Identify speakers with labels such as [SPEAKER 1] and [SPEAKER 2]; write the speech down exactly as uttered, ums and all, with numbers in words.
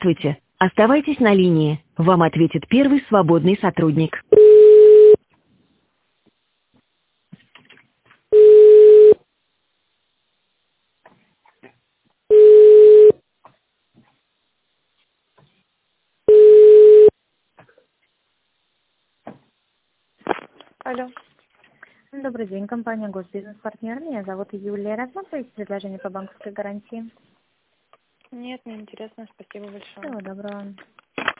[SPEAKER 1] Здравствуйте. Оставайтесь на линии. Вам ответит первый свободный сотрудник.
[SPEAKER 2] Алло.
[SPEAKER 3] Добрый день, компания Госбизнес-партнер. Меня зовут Юлия. Рассматриваете предложение по банковской гарантии?
[SPEAKER 2] Нет, не интересно, спасибо большое.
[SPEAKER 3] Всего доброго.